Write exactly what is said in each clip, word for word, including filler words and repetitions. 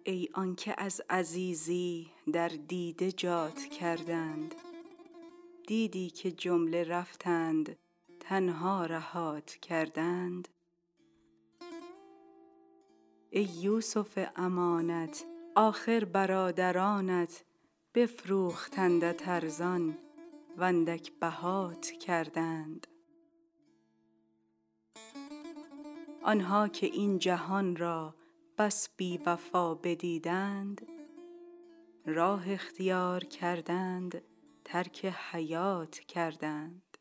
ای آنکه از عزیزی در دیده جات کردند، دیدی که جمله رفتند تنها رهات کردند. ای یوسف امانت آخر برادرانت بفروختندت ارزان و اندک بهات کردند. آنها که این جهان را بس بی وفا بدیدند، راه اختیار کردند ترک حیات کردند.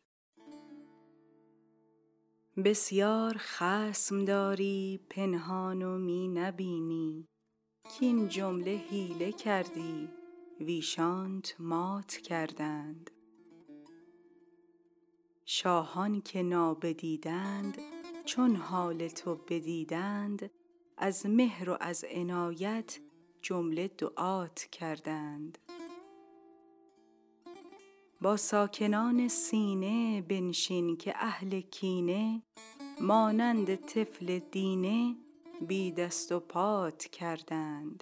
بسیار خصم داری پنهان و می نبینی، کاین جمله حیله کردی ویشانت مات کردند. شاهان که نابدیدند چون حال تو بدیدند، از مهر و از عنایت جمله دعات کردند. با ساکنان سینه بنشین که اهل کینه، مانند طفل دینه بی دست و پات کردند.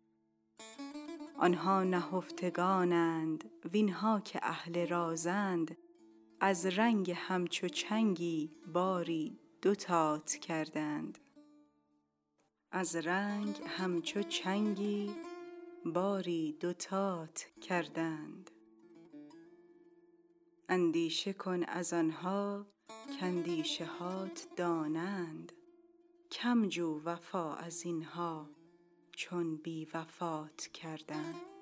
آنها نهفتگانند وینها که اهل رازند، از رنگ همچو چنگی باری دوتات کردند. از رنگ همچو چنگی باری دوتات کردند. اندیشه کن از آنها کاندیشه هات دانند، کم جو وفا از اینها چون بی وفات کردند.